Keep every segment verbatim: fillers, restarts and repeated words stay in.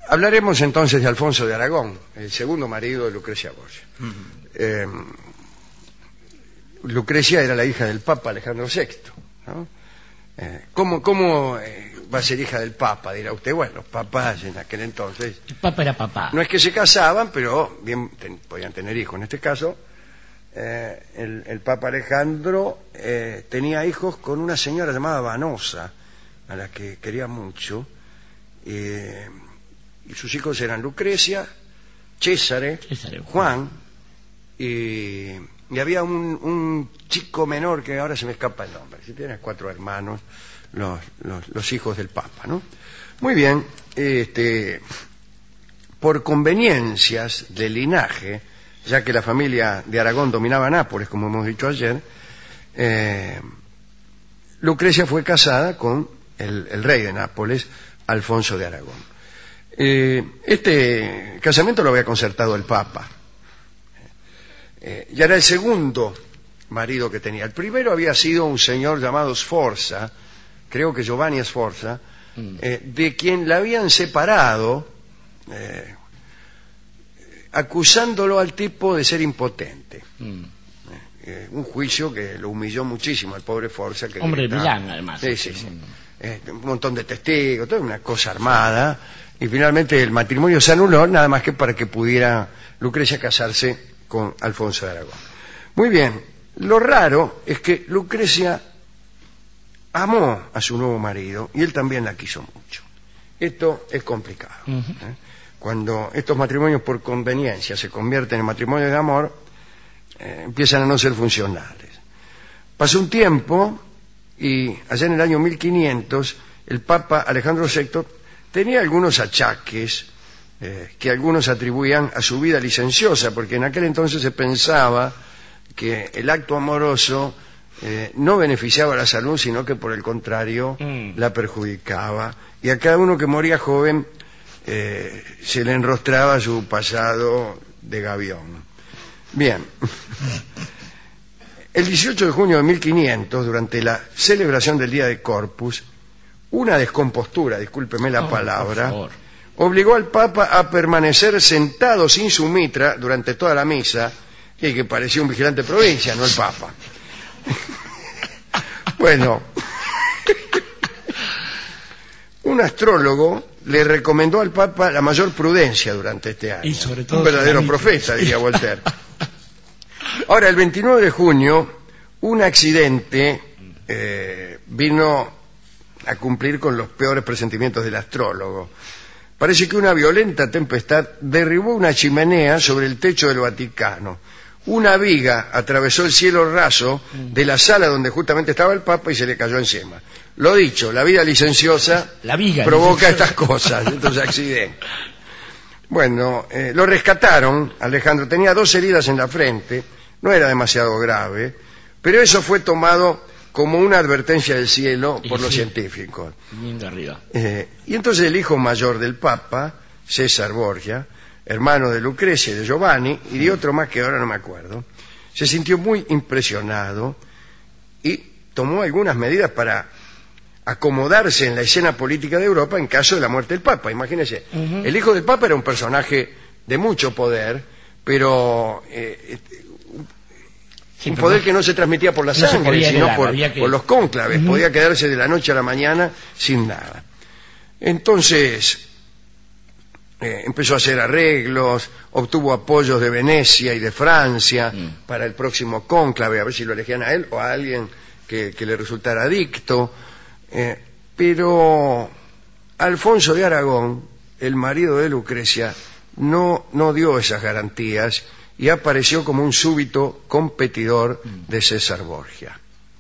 Hablaremos entonces de Alfonso de Aragón, el segundo marido de Lucrecia Borgia. Uh-huh. eh, Lucrecia era la hija del Papa Alejandro sexto, ¿no? Eh, ¿Cómo, cómo eh, va a ser hija del Papa? Dirá usted. Bueno, los papas en aquel entonces... El Papa era papá. No es que se casaban, pero bien ten, podían tener hijos. En este caso, eh, el, el Papa Alejandro eh, tenía hijos con una señora llamada Vanosa, a la que quería mucho. Eh, y sus hijos eran Lucrecia, Césare, Césare Juan, y, y había un, un chico menor que ahora se me escapa el nombre. Si tiene cuatro hermanos, los, los, los hijos del Papa, ¿no? Muy bien, este, por conveniencias de linaje, ya que la familia de Aragón dominaba Nápoles, como hemos dicho ayer, eh, Lucrecia fue casada con el, el rey de Nápoles, Alfonso de Aragón. Eh, este casamiento lo había concertado el Papa. Eh, ya era el segundo marido que tenía. El primero había sido un señor llamado Sforza, creo que Giovanni Sforza, mm. eh, de quien la habían separado, eh, acusándolo al tipo de ser impotente. Mm. Eh, un juicio que lo humilló muchísimo al pobre Sforza. Que Hombre de Milán, además. Sí, sí, sí. Mm. Eh, un montón de testigos, toda una cosa armada. Y finalmente el matrimonio se anuló, nada más que para que pudiera Lucrecia casarse con Alfonso de Aragón. Muy bien, lo raro es que Lucrecia amó a su nuevo marido y él también la quiso mucho. Esto es complicado. Uh-huh. ¿eh? Cuando estos matrimonios por conveniencia se convierten en matrimonios de amor, eh, empiezan a no ser funcionales. Pasó un tiempo y allá en el año mil quinientos el Papa Alejandro sexto tenía algunos achaques eh, que algunos atribuían a su vida licenciosa, porque en aquel entonces se pensaba que el acto amoroso eh, no beneficiaba a la salud, sino que por el contrario mm. la perjudicaba. Y a cada uno que moría joven eh, se le enrostraba su pasado de gavión. Bien. El dieciocho de junio de mil quinientos, durante la celebración del Día de Corpus, una descompostura, discúlpeme la oh, palabra, obligó al Papa a permanecer sentado sin su mitra durante toda la misa, y que parecía un vigilante de provincia, no el Papa. Bueno, un astrólogo le recomendó al Papa la mayor prudencia durante este año. Y sobre todo un verdadero profeta, diría Voltaire. Ahora, el veintinueve de junio, un accidente eh, vino a cumplir con los peores presentimientos del astrólogo. Parece que una violenta tempestad derribó una chimenea sobre el techo del Vaticano. Una viga atravesó el cielo raso de la sala donde justamente estaba el Papa y se le cayó encima. Lo dicho, la vida licenciosa la viga, provoca licenciosa. estas cosas, estos accidentes. Bueno, eh, lo rescataron. Alejandro tenía dos heridas en la frente, no era demasiado grave, pero eso fue tomado como una advertencia del cielo por sí, los científicos. Arriba. Eh, y entonces el hijo mayor del Papa, César Borgia, hermano de Lucrecia y de Giovanni, y de otro más que ahora no me acuerdo, se sintió muy impresionado y tomó algunas medidas para acomodarse en la escena política de Europa en caso de la muerte del Papa. Imagínense, uh-huh. el hijo del Papa era un personaje de mucho poder, pero eh, sí, un pero poder no, que no se transmitía por la no sangre, sino quedar, por, que... por los cónclaves. Uh-huh. Podía quedarse de la noche a la mañana sin nada. Entonces eh, empezó a hacer arreglos, obtuvo apoyos de Venecia y de Francia uh-huh. para el próximo cónclave, a ver si lo elegían a él o a alguien que, que le resultara adicto. Eh, pero Alfonso de Aragón, el marido de Lucrecia, no, no dio esas garantías y apareció como un súbito competidor de César Borgia.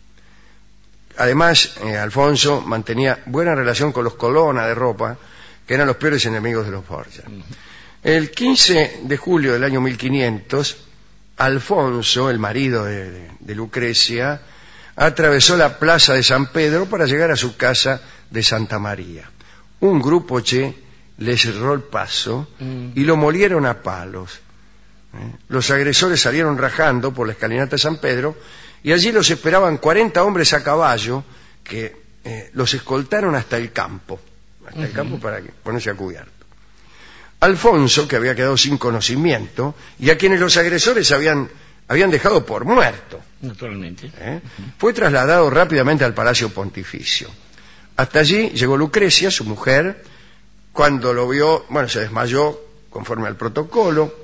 Además, eh, Alfonso mantenía buena relación con los Colonna de Roma, que eran los peores enemigos de los Borgia. El quince de julio del año mil quinientos, Alfonso, el marido de, de, de Lucrecia, atravesó la plaza de San Pedro para llegar a su casa de Santa María. Un grupo che le cerró el paso y lo molieron a palos. ¿Eh? Los agresores salieron rajando por la escalinata de San Pedro y allí los esperaban cuarenta hombres a caballo que eh, los escoltaron hasta el campo, hasta uh-huh. el campo para ponerse a cubierto. Alfonso, que había quedado sin conocimiento, y a quienes los agresores habían, habían dejado por muerto. Naturalmente. ¿Eh? Fue trasladado rápidamente al Palacio Pontificio. Hasta allí llegó Lucrecia, su mujer. Cuando lo vio, bueno, se desmayó conforme al protocolo,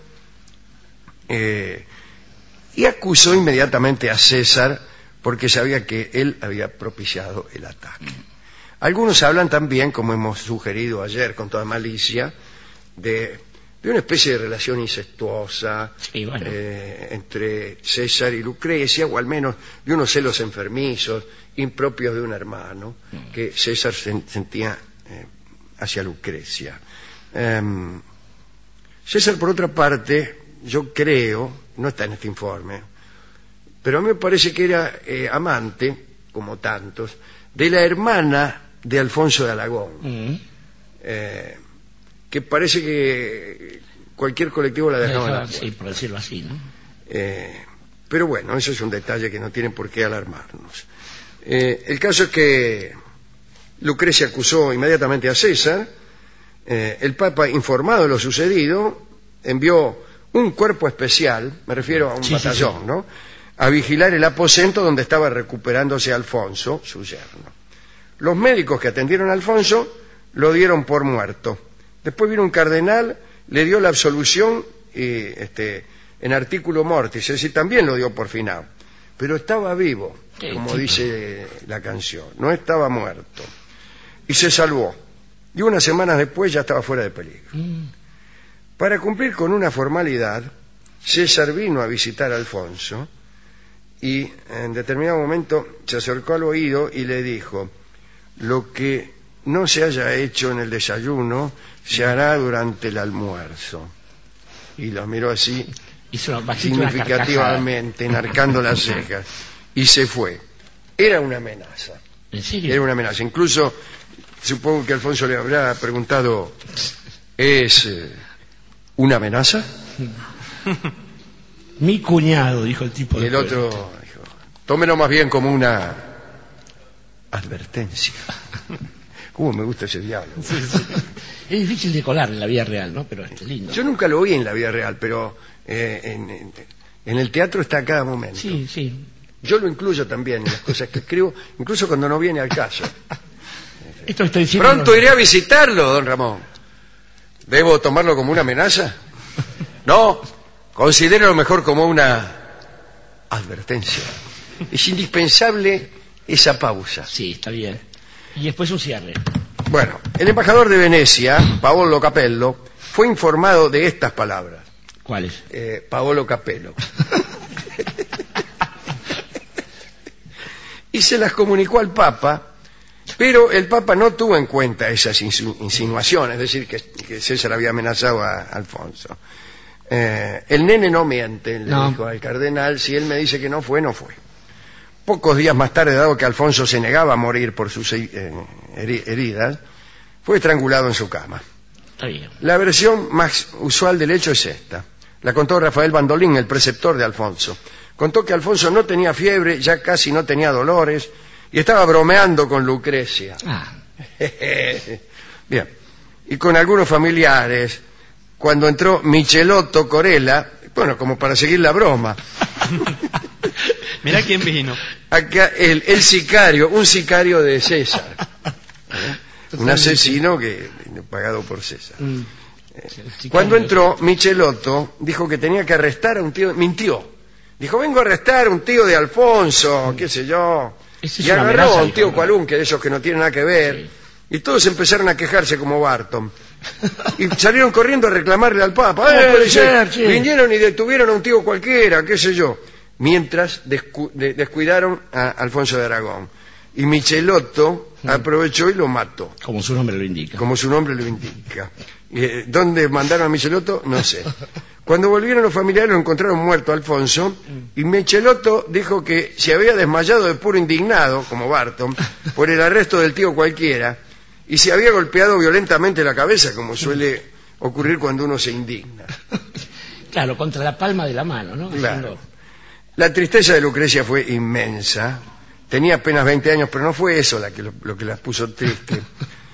eh, y acusó inmediatamente a César porque sabía que él había propiciado el ataque. Algunos hablan también, como hemos sugerido ayer con toda malicia, de, de una especie de relación incestuosa sí, bueno. eh, entre César y Lucrecia, o al menos de unos celos enfermizos, impropios de un hermano, mm. que César sentía eh, hacia Lucrecia. Eh, César, por otra parte, yo creo, no está en este informe, pero a mí me parece que era eh, amante, como tantos, de la hermana de Alfonso de Aragón, mm. eh, que parece que cualquier colectivo la dejaba en la puerta. Sí, por decirlo así, ¿no? Eh, pero bueno, eso es un detalle que no tiene por qué alarmarnos. Eh, el caso es que Lucrecia acusó inmediatamente a César. Eh, el Papa, informado de lo sucedido, envió un cuerpo especial, me refiero a un sí, batallón, sí, sí. ¿no?, a vigilar el aposento donde estaba recuperándose Alfonso, su yerno. Los médicos que atendieron a Alfonso lo dieron por muerto. Después vino un cardenal, le dio la absolución y, este, en artículo mortis, es decir, también lo dio por finado. Pero estaba vivo, como dice la canción, no estaba muerto. Y se salvó. Y unas semanas después ya estaba fuera de peligro. Mm. Para cumplir con una formalidad, César vino a visitar a Alfonso y en determinado momento se acercó al oído y le dijo: lo que no se haya hecho en el desayuno se hará durante el almuerzo. Y lo miró así significativamente, enarcando las cejas, y se fue. Era una amenaza. ¿En serio? Era una amenaza. Incluso supongo que Alfonso le habrá preguntado: ¿es eh, una amenaza? Mi cuñado, dijo el tipo. Y el otro dijo: tómelo más bien como una advertencia. ¿Cómo me gusta ese diálogo? Sí, sí. Es difícil de colar en la vida real, ¿no? Pero es lindo. Yo nunca lo oí en la vida real, pero eh, en, en, en el teatro está a cada momento. Sí, sí. Yo lo incluyo también en las cosas que escribo, incluso cuando no viene al caso. Esto estoy diciendo... Pronto iré a visitarlo, don Ramón. ¿Debo tomarlo como una amenaza? No, considéralo mejor como una advertencia. Es indispensable esa pausa. Sí, está bien. Y después un cierre. Bueno, el embajador de Venecia, Paolo Capello, fue informado de estas palabras. ¿Cuáles? Eh, Paolo Capello. Y se las comunicó al Papa, pero el Papa no tuvo en cuenta esas insinuaciones, es decir, que, que César había amenazado a Alfonso. Eh, el nene no miente, le no. dijo al cardenal: si él me dice que no fue, no fue. Pocos días más tarde, dado que Alfonso se negaba a morir por sus eh, heridas, fue estrangulado en su cama. Está bien. La versión más usual del hecho es esta. La contó Rafael Bandolín, el preceptor de Alfonso. Contó que Alfonso no tenía fiebre, ya casi no tenía dolores, y estaba bromeando con Lucrecia. Ah. Bien. Y con algunos familiares, cuando entró Michelotto Corella, bueno, como para seguir la broma. Mirá quién vino. Acá el, el sicario, un sicario de César. ¿Eh? Un asesino que pagado por César. Mm. Eh, cuando entró, Michelotto dijo que tenía que arrestar a un tío, mintió. Dijo: vengo a arrestar a un tío de Alfonso, qué sé yo. Esa es y agarró amenaza, a un tío hijo, Cualún, que de esos que no tienen nada que ver. Sí. Y todos empezaron a quejarse como Barton. Y salieron corriendo a reclamarle al Papa. Eh, dice, ser, sí. Vinieron y detuvieron a un tío cualquiera, qué sé yo. Mientras descu de descuidaron a Alfonso de Aragón. Y Michelotto mm. aprovechó y lo mató. Como su nombre lo indica. Como su nombre lo indica. Eh, ¿Dónde mandaron a Michelotto? No sé. Cuando volvieron los familiares, lo encontraron muerto a Alfonso, y Michelotto dijo que se había desmayado de puro indignado, como Barton, por el arresto del tío cualquiera, y se había golpeado violentamente la cabeza, como suele ocurrir cuando uno se indigna. Claro, contra la palma de la mano, ¿no? Claro. Haciendo... La tristeza de Lucrecia fue inmensa. Tenía apenas veinte años, pero no fue eso la que lo, lo que la puso triste.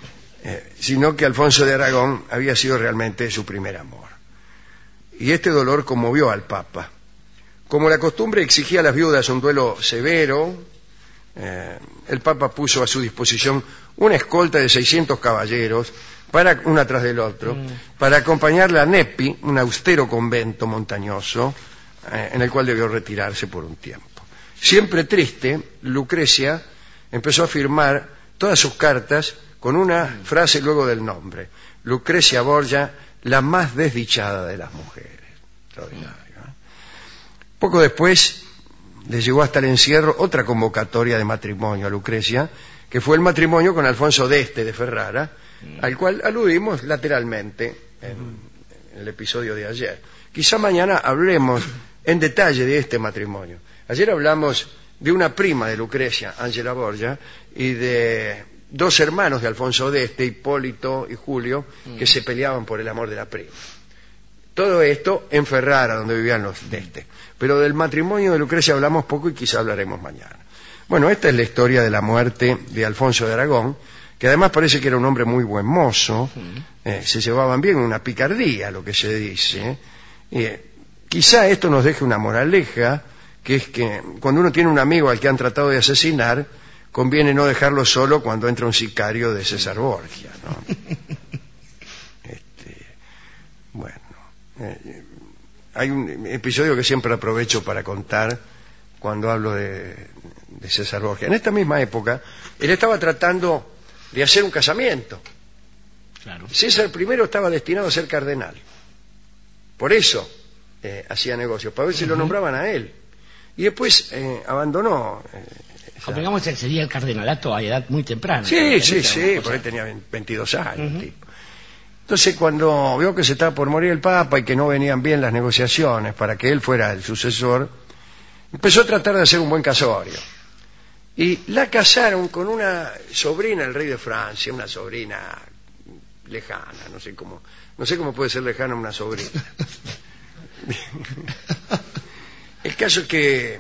eh, sino que Alfonso de Aragón había sido realmente su primer amor. Y este dolor conmovió al Papa. Como la costumbre exigía a las viudas un duelo severo, eh, el Papa puso a su disposición una escolta de seiscientos caballeros, para, una tras del otro, mm. para acompañarla a Nepi, un austero convento montañoso, eh, en el cual debió retirarse por un tiempo. Siempre triste, Lucrecia empezó a firmar todas sus cartas con una frase luego del nombre: Lucrecia Borgia, la más desdichada de las mujeres. Extraordinario, ¿eh? Poco después le llegó hasta el encierro otra convocatoria de matrimonio a Lucrecia, que fue el matrimonio con Alfonso d'Este de Ferrara, mm. al cual aludimos lateralmente en, en el episodio de ayer. Quizá mañana hablemos en detalle de este matrimonio. Ayer hablamos de una prima de Lucrecia, Ángela Borgia, y de dos hermanos de Alfonso d'Este, Hipólito y Julio, mm. que se peleaban por el amor de la prima. Todo esto en Ferrara, donde vivían los d'Este. Pero del matrimonio de Lucrecia hablamos poco y quizá hablaremos mañana. Bueno, esta es la historia de la muerte de Alfonso de Aragón, que además parece que era un hombre muy buen mozo, mm. eh, se llevaban bien, una picardía, lo que se dice. Eh, quizá esto nos deje una moraleja, que es que cuando uno tiene un amigo al que han tratado de asesinar, conviene no dejarlo solo cuando entra un sicario de César Borgia, ¿no? Este, bueno, eh, hay un episodio que siempre aprovecho para contar cuando hablo de, de César Borgia. En esta misma época, él estaba tratando de hacer un casamiento. Claro. César primero estaba destinado a ser cardenal. Por eso eh, hacía negocios, para ver si uh-huh. lo nombraban a él. Y después eh, abandonó. Eh, esa... Digamos que sería el cardenalato a edad muy temprana. Sí, sí, sí, por ahí tenía veintidós años. Uh-huh. Tipo. Entonces, cuando vio que se estaba por morir el Papa y que no venían bien las negociaciones para que él fuera el sucesor, empezó a tratar de hacer un buen casorio. Y la casaron con una sobrina del rey de Francia, una sobrina lejana, no sé cómo, no sé cómo puede ser lejana una sobrina. El caso es que,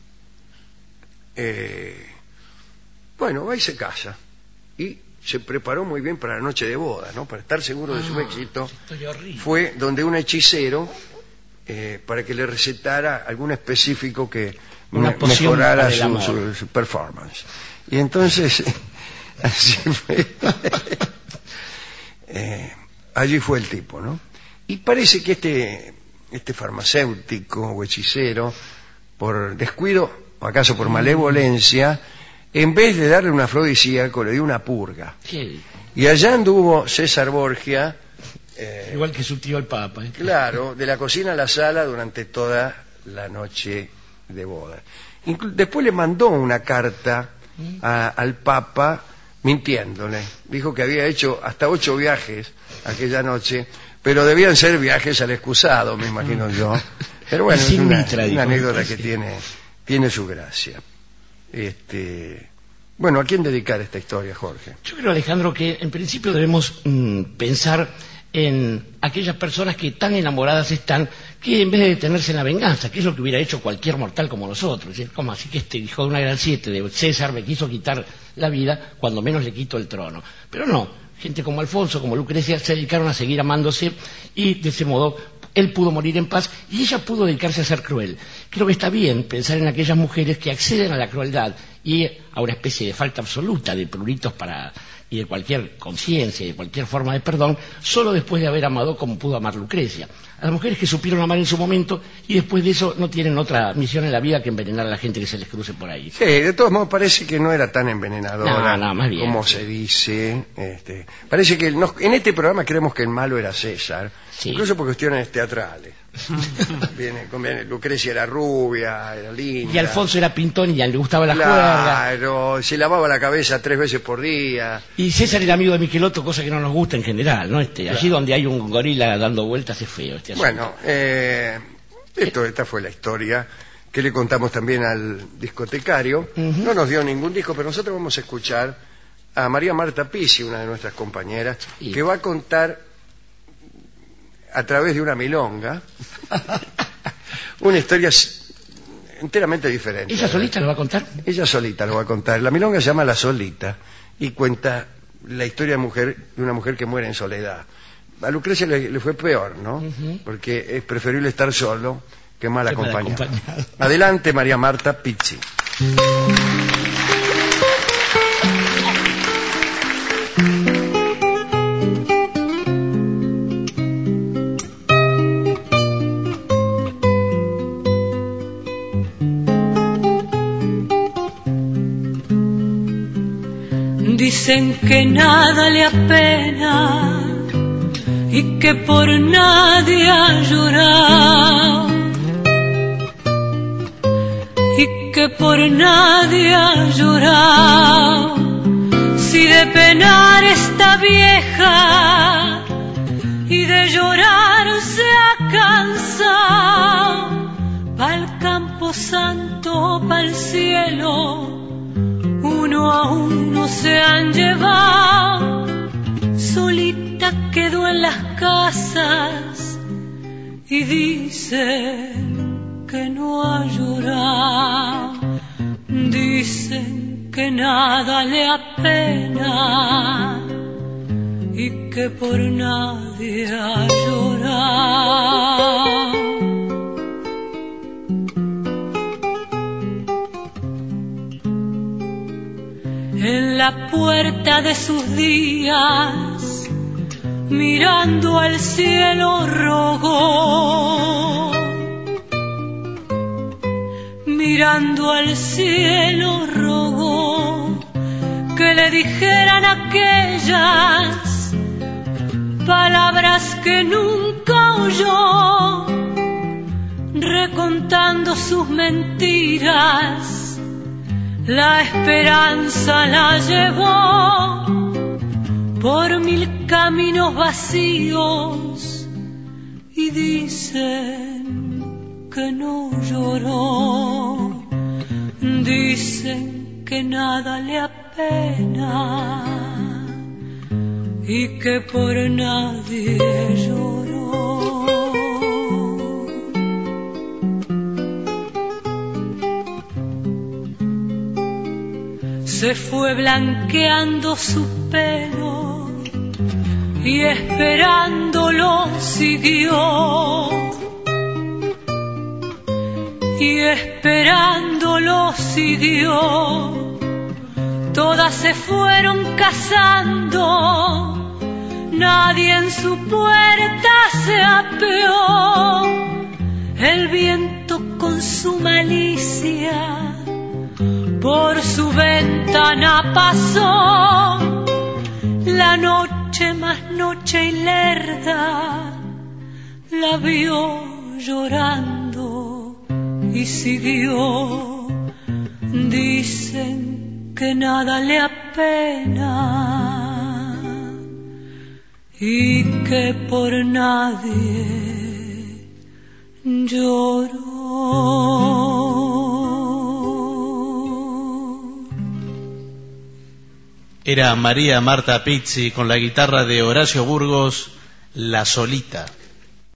eh, bueno, va y se casa. Y se preparó muy bien para la noche de boda, ¿no? Para estar seguro de su éxito. Fue donde un hechicero, eh, para que le recetara algún específico que Una me, mejorara su, su, su performance. Y entonces, así fue. eh, allí fue el tipo, ¿no? Y parece que este... este farmacéutico o hechicero, por descuido o acaso por malevolencia, en vez de darle un afrodisíaco, le dio una purga. Sí. Y allá anduvo César Borgia, eh, igual que su tío el Papa. ¿eh? Claro, de la cocina a la sala durante toda la noche de boda. Inclu- después le mandó una carta a, al Papa mintiéndole. Dijo que había hecho hasta ocho viajes aquella noche, pero debían ser viajes al excusado, me imagino yo. Pero bueno, es una, una anécdota que tiene, tiene su gracia. Este, bueno, ¿a quién dedicar esta historia, Jorge? Yo creo, Alejandro, que en principio debemos mm, pensar en aquellas personas que tan enamoradas están, que en vez de detenerse en la venganza, que es lo que hubiera hecho cualquier mortal como nosotros, es decir, como así que este hijo de una gran siete de César me quiso quitar la vida, cuando menos le quito el trono. Pero no, gente como Alfonso, como Lucrecia, se dedicaron a seguir amándose y de ese modo él pudo morir en paz y ella pudo dedicarse a ser cruel. Creo que está bien pensar en aquellas mujeres que acceden a la crueldad y a una especie de falta absoluta de pruritos para y de cualquier conciencia y de cualquier forma de perdón, solo después de haber amado como pudo amar Lucrecia. A las mujeres que supieron amar en su momento y después de eso no tienen otra misión en la vida que envenenar a la gente que se les cruce por ahí. Sí, de todos modos parece que no era tan envenenadora no, no, más bien, como sí. se dice. Este, parece que nos, en este programa creemos que el malo era César, sí. Incluso por cuestiones teatrales. Viene, conviene, Lucrecia era rubia, era linda. Y Alfonso era pintón y ya le gustaba la claro, juerga. Claro, se lavaba la cabeza tres veces por día. Y César era amigo de Michelotto, cosa que no nos gusta en general, ¿no? Este, claro. Allí donde hay un gorila dando vueltas es feo. Este bueno, eh, esto, esta fue la historia que le contamos también al discotecario. Uh-huh. No nos dio ningún disco, pero nosotros vamos a escuchar a María Marta Pizzi, una de nuestras compañeras, sí. que va a contar a través de una milonga una historia enteramente diferente. ¿Ella solita lo va a contar? Ella solita lo va a contar. La milonga se llama La Solita y cuenta la historia de, mujer, de una mujer que muere en soledad. A Lucrecia le, le fue peor, ¿no? Uh-huh. Porque es preferible estar solo que mal acompañado. Adelante, María Marta Pizzi. Dicen que nada le apena y que por nadie ha llorado, y que por nadie ha llorado. Si de penar está vieja y de llorar se ha cansado, pa'l campo santo, pa'l cielo, uno a uno se han llevado. Solita quedó en las casas y dicen que no ha llorado. Dicen que nada le apena y que por nadie ha llorado. En la puerta de sus días, mirando al cielo, rogó. Mirando al cielo, rogó que le dijeran aquellas palabras que nunca oyó, recontando sus mentiras. La esperanza la llevó por mil caminos vacíos y dicen que no lloró. Dicen que nada le apena y que por nadie lloró. Se fue blanqueando su pelo y esperándolo siguió, y esperándolo siguió. Todas se fueron casando, nadie en su puerta se apeó. El viento con su malicia por su ventana pasó, la noche más noche y lerda la vio llorando y siguió. Dicen que nada le apena y que por nadie lloró. Era María Marta Pizzi con la guitarra de Horacio Burgos, La Solita.